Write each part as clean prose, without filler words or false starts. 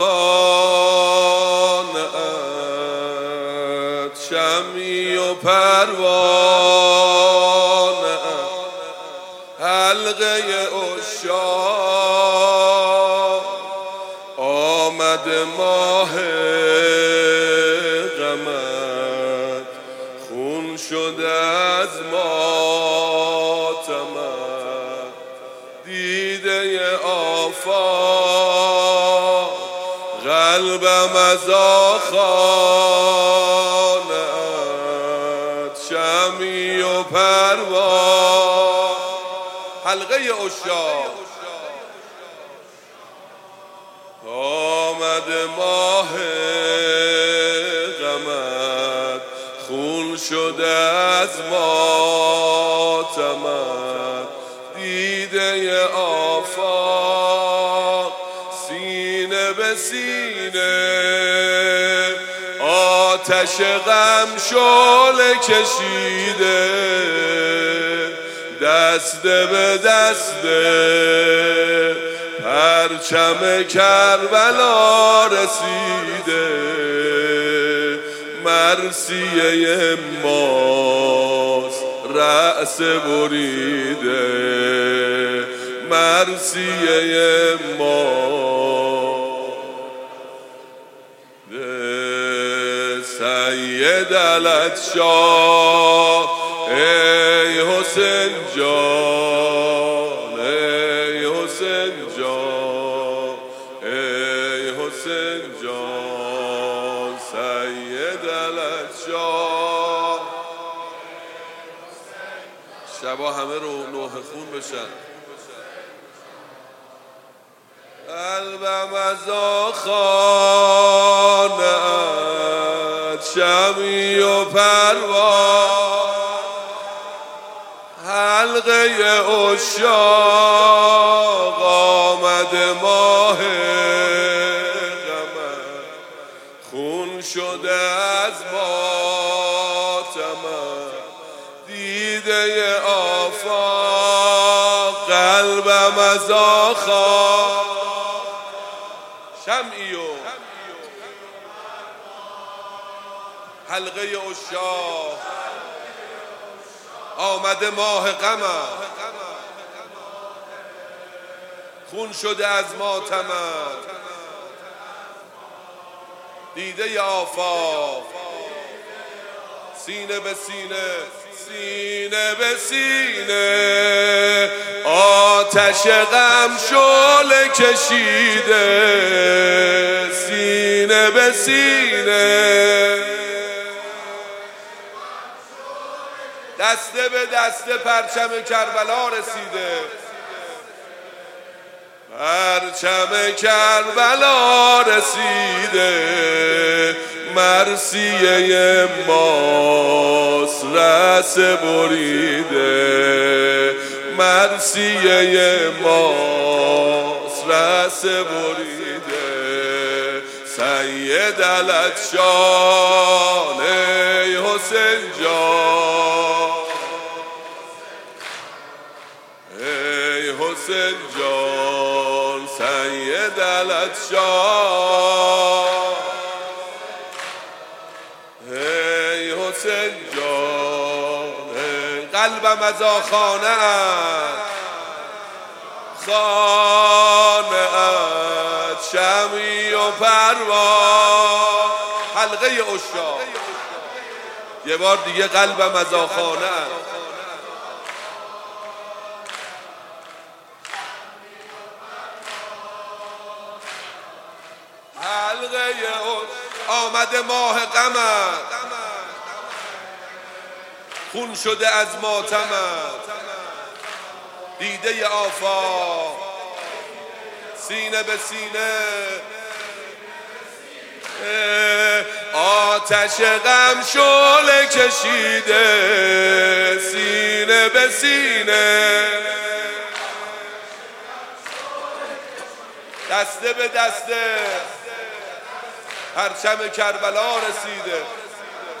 شمعی و پروانه حلقه عشاق آمد ماه غمت خون شده از ماتمت دیده آفاق قلبم از آخانت شمعی و پروانه حلقه عشاق آمد ماه غمت خون شده از ماتمت دیده آفاق سینه به سینه آتش غم شعله کشیده دست به دست پرچم کربلا رسیده مرثیه ماست رأس بریده مرثیه ماست سید علتشاه ای حسین جان ای حسین جان ای حسین جان سید علتشاه شبا همه رو نوح خون بشن قلبم از آخانت شمعی و پروانه حلقه عشاق آمد ماه غمت خون شده از ماتمت دیده آفاق قلبم از آخانت شمعی و حلقه عشاق آمده ماه غمت خون شده از ماتمت دیده آفاق سینه به سینه سینه به سینه آتش غم شعله کشیده سینه به سینه دسته به دسته پرچم کربلا رسیده پرچم کربلا رسیده مرثیه ماست رأس بریده مرثیه ماست رأس بریده سید علتشاه ای حسین جان ای حسین جان سید علتشاه ای حسین جان قلبم از آخانه خانه شمعی و پروانه حلقه عشاق یه بار دیگه قلبم از آخانه حلقه آمده ماه غمت خون شده از ماتمت دیده آفاق سینه به سینه آتش غم شعله کشیده سینه به سینه دسته به دسته پرچم کربلا رسیده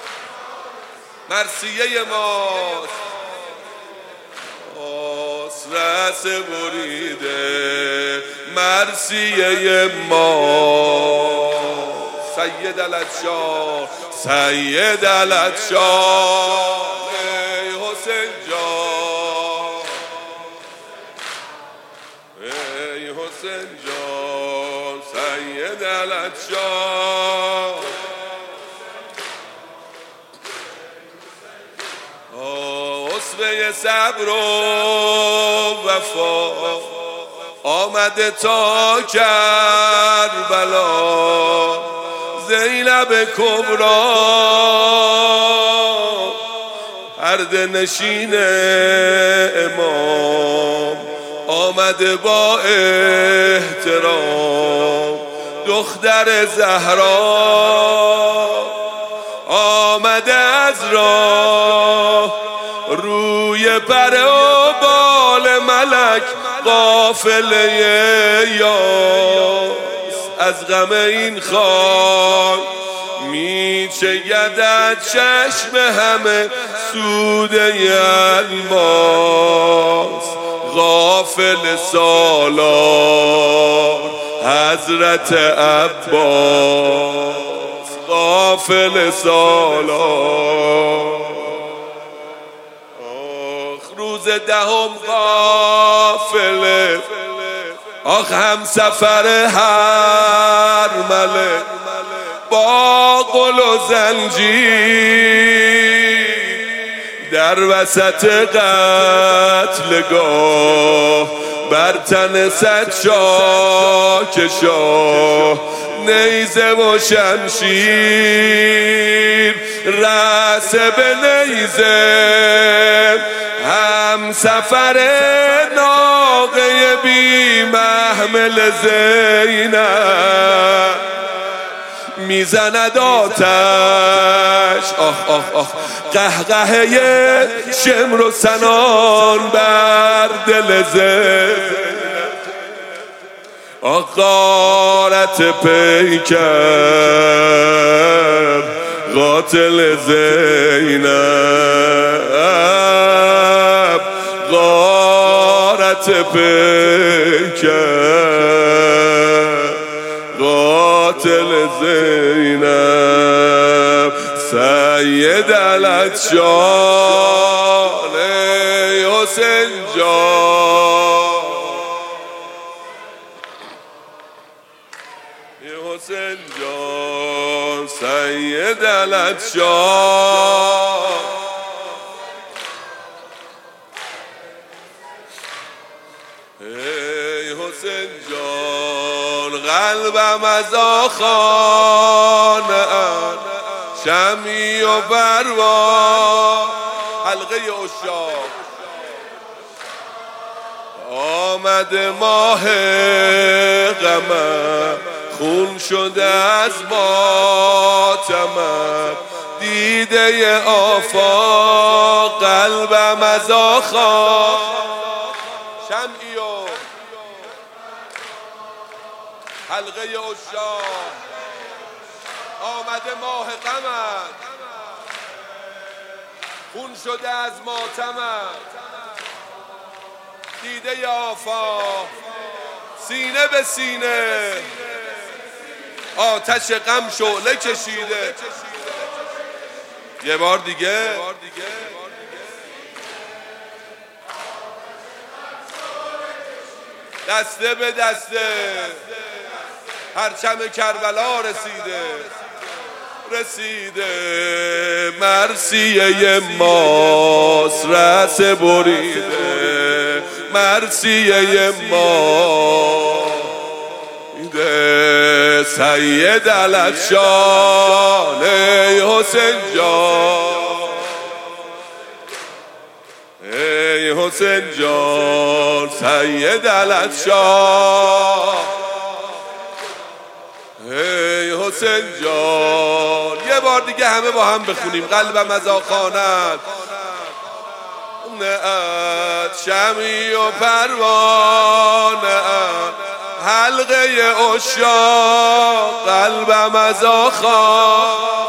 مرثیه ماست رأس بریده مرثیه ما سید الاتشار سید الاتشار ای حسین جان ای حسین جان سید الاتشار اسوه صبر و وفا آمده تا کربلا زینب کبرا پرده نشین امام آمده با احترام دختر زهرا آمده از راه روی پر و بال ملک قافله یاس از غم این خاک میچگدد چشم همه سوده الماس غافل سالار حضرت عباس غافل سالار روز دهم قافله آخ هم سفر هر ملک با قل و زنجیر در وسط قتلگاه بر تن صد شاه نیزه و شمشیر رأس به نیزه هم سفر ناقه بی محمل زینب میزند آتش آخ آخ آخ قهقهه شمر و سنان بر دل زینب غارت پیکر قاتل زینب غارت پیکر قاتل زینب سید الاتشار ای حسین جان حسین جان سید الاتشار ای حسین جان قلبم از آخانه شمی و پروا حلقه عشاق آمده ماه غمم خون شده از ماتمم دیده آفاق قلبم از آخا شمعی و حلقه عشاق آمده ماه غمم خون شده از ماتمم دیده آفاق سینه به سینه آتش غم شعله کشیده یه بار دیگه دسته به دسته پرچم کربلا رسیده مرثیه ماست رأس بریده مرثیه ما سید الاتشار ای حسین جان ای حسین جان سید الاتشار ای حسین جان یه بار دیگه همه با هم بخونیم قلبم از آخانت نعت شمی و پروانه حلقه عشاق قلبم از آخان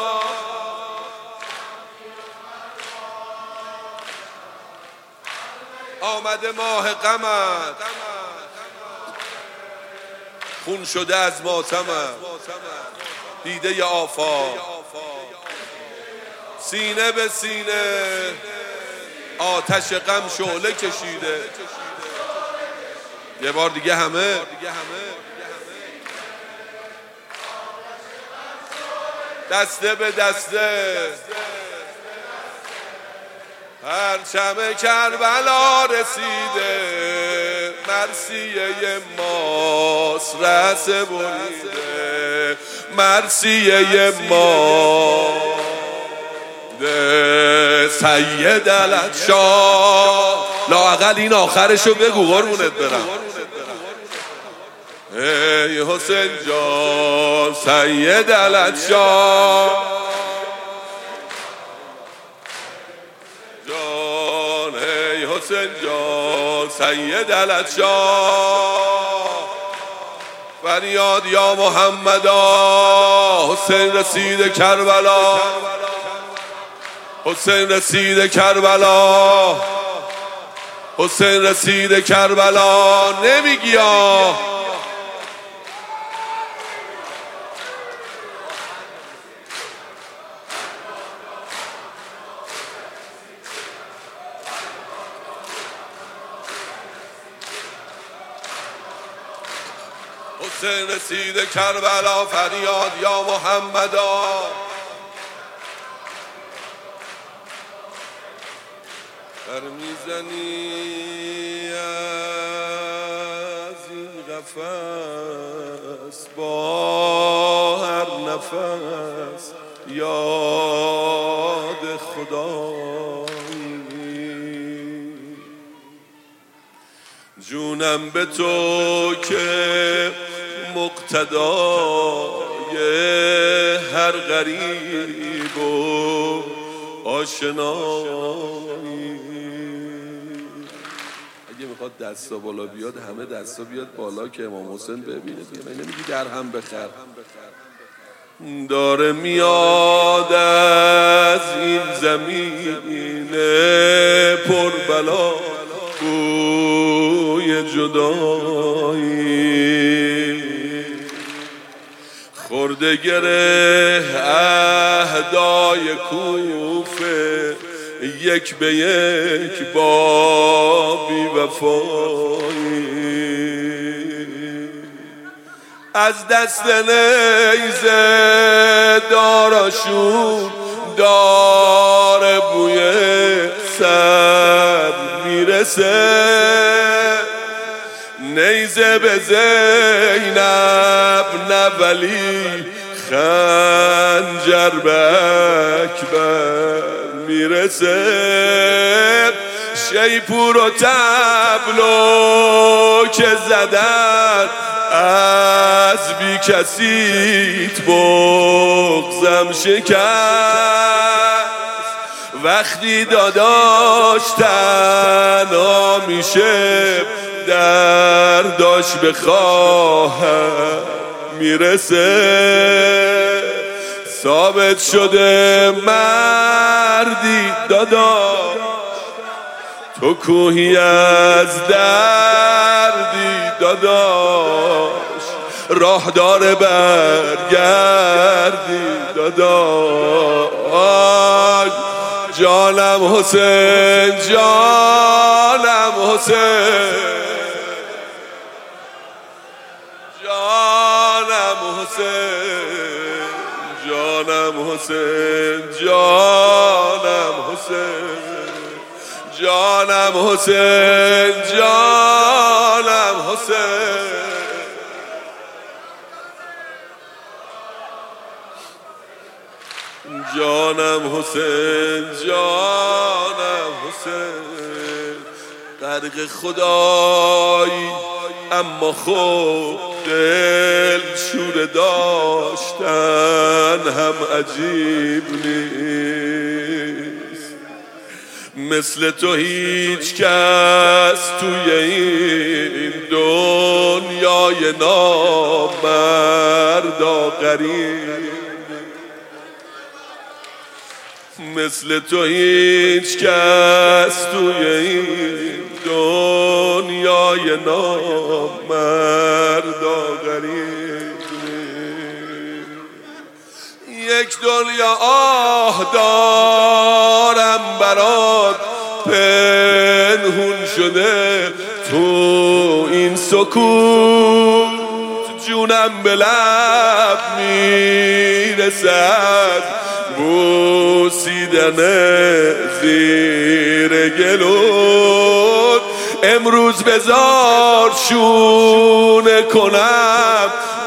آمد اومده ماه غمت، خون شده از ماتمت، دیده آفاق سینه به سینه آتش غم شعله کشیده. یه بار دیگه همه دسته به دسته پرچم کربلا رسیده، مرثیه ماست رأس بریده، مرثیه ما سید الشاه. لااقل این آخرشو بگو قربونت برم. ای حسین جان سید الشاه جان، ای حسین جان سید الشاه. فریاد یا محمدا، حسین رسید کربلا، حسین رسید کربلا، حسین رسید کربلا. نمیگی حسین رسید کربلا، فریاد یا محمدا. در میزنی از این قفس با هر نفس یاد خدایی، جونم به تو که مقتدای هر غریب و آشنایی. اگه میخواد دستا بالا بیاد همه دستا بیاد بالا که امام حسین ببینه. من نمیگی در هم بخر. داره میاد از این زمین پر بلا بوی جدایی، خورده گره اهدای کوفه یک به یک با بی وفایی. از دست نیزه داراشون داره بوی سر میرسه، نیزه به زینب نه ولی خنجر به اکبر میرسه. شیپور و تبلو که زدن از بی کسیت بغزم شکست، وقتی داداش تنها میشه درداش به خواهر میرسه. ثابت شده مردی داداش تو کوهی از دردی داداش، راه داره برگردی داداش. جانم حسین، جانم حسین، جانم حسین، جانم حسین، جانم حسین، جانم حسین، جانم حسین. جانم حسین، جانم حسین. غرق خدایی اما خود دل شور داشتن هم عجیب نیست. مثل تو هیچ کس توی این دنیای نامرد و غریب مثل تو هیچ کس توی این دنیای نامرد و غریب یک دنیا آه دارم برات پنهون شده تو این سکوت جونم به لب میرسد بوسیدن زیر گلوت امروز بذار شونه کنم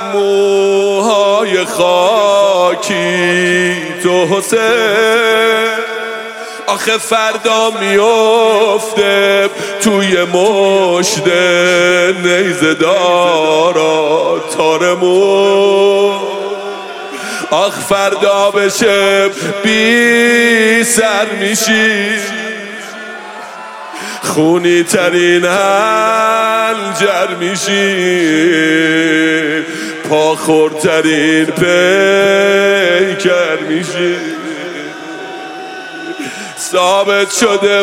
موهای خاکی تو حسین آخه فردا میفته توی مشت نیزه دارا تارمون آخ فردا بشه بی سر میشی خونی ترین هنجر میشی پاخورترین پیکر میشی ثابت شده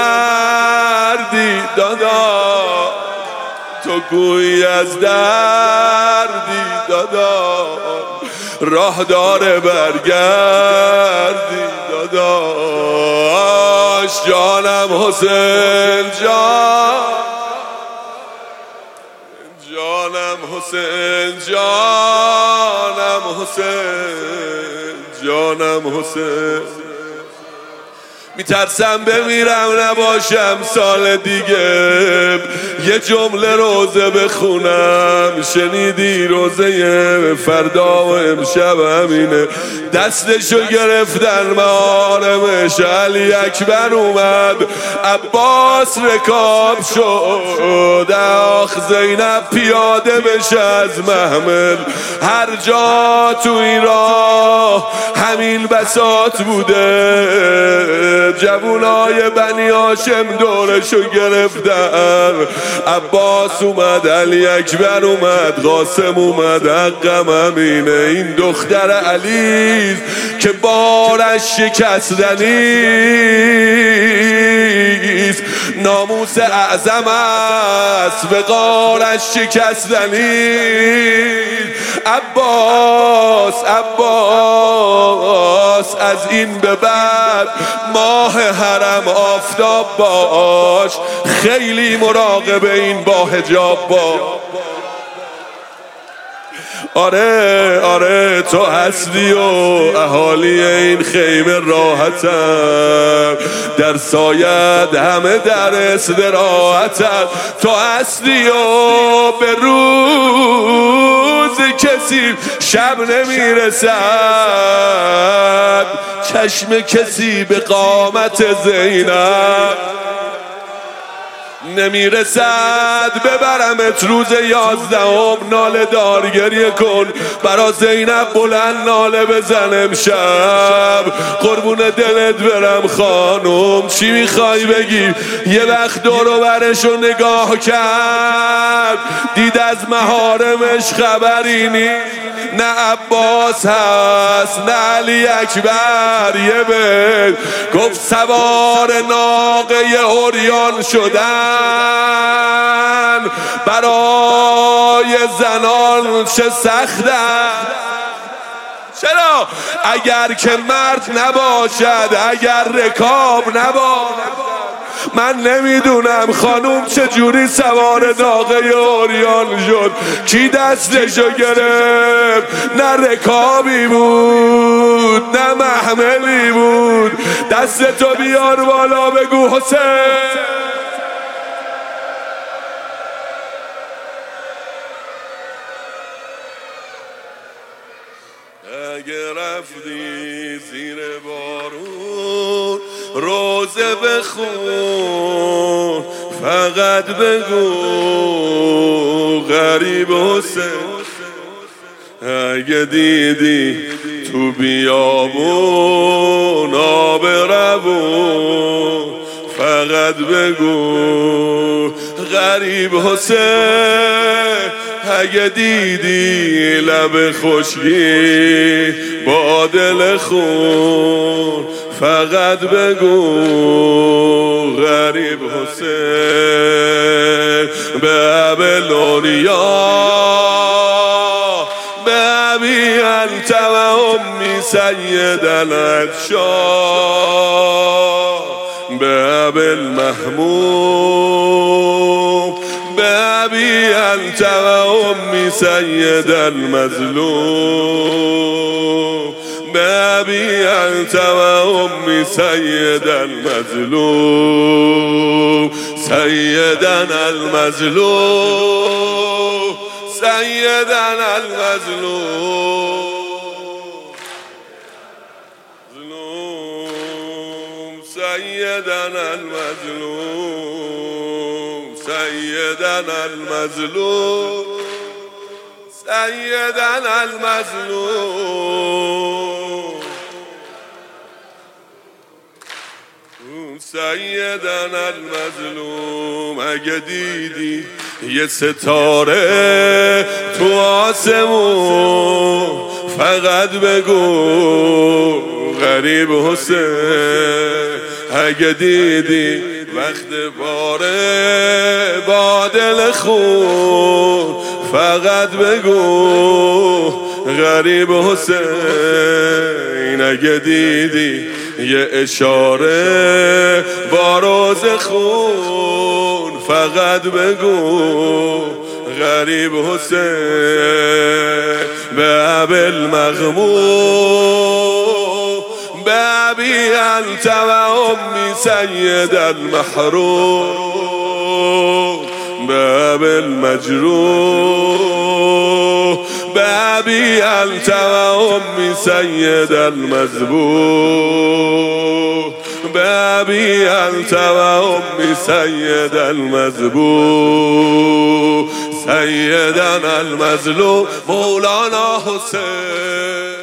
مردی دادا تو گویی از دردی دادا راه داره برگردی داداش جانم حسین جانم حسین جانم حسین جانم حسین میترسم بمیرم نباشم سال دیگه یه جمله روزه بخونم شنیدی روزه فردا و امشب همینه دستشو گرفتن معارمش علی اکبر اومد عباس رکاب شد آخ زینب پیاده بشه از محمل هر جا تو این راه همین بساط بوده جوونای بنی هاشم دورشو گرفتن عباس اومد علی اکبر اومد قاسم اومد حقم همینه این دختر علی که بارش شکستنیست ناموس اعظم است وقارش شکستنیست عباس از این به بعد ماه حرم آفتاب باش خیلی مراقب این با حجاب باش آره تو هستی و اهالی این خیمه راحتن در سایت همه در استراحتن تو هستی و به روز کسی شب نمیرسد چشم کسی به قامت زینب نمیرسد ببرمت روز 11 ناله دار گریه کن برا زینب بلند ناله بزن امشب قربون دلت برم خانم چی میخوای بگی یه وقت دور و برشو نگاه کرد دید از محارمش خبری نیست نه عباس هست نه علی اکبر یه بل گفت سوار ناقه عریان شدن برای زنان چه سختن چرا اگر که مرد نباشد اگر رکاب نباشد من نمیدونم خانوم چجوری سوار ناقه عریان شد کی دستشو گرفت نه رکابی بود نه محملی بود دستتو بیار بالا بگو حسین اگه رفتی زیر بارون روزه بخون فقط بگو غریب حسین اگه دیدی تو بیابون آب روون فقط بگو غریب حسین اگه دیدی لب خشکی با دل خون فقط بگو غریب حسین به ابلونیا به ابی انت و امی سیدنا الشاه به ابی المحمود به ابی انت و امی سید المظلوم به ابی انت و امی سید المظلوم سیدنا المظلوم سیدنا المظلوم سيدنا المظلوم سيدنا المظلوم سيدنا المظلوم سیدنا المظلوم اگه دیدی یه ستاره تو آسمون فقط بگو غریب حسین اگه دیدی وقت باره با دل خون فقط بگو غریب حسین اگه دیدی یه اشاره با روز خون فقط بگو غریب حسین به ابی المغموم به ابی انت و امی سید المحروم به ابی المجروح به ابی انت و امی سید المذبوح به ابی انت و امی سید المذبوح سیدنا المظلوم مولانا حسین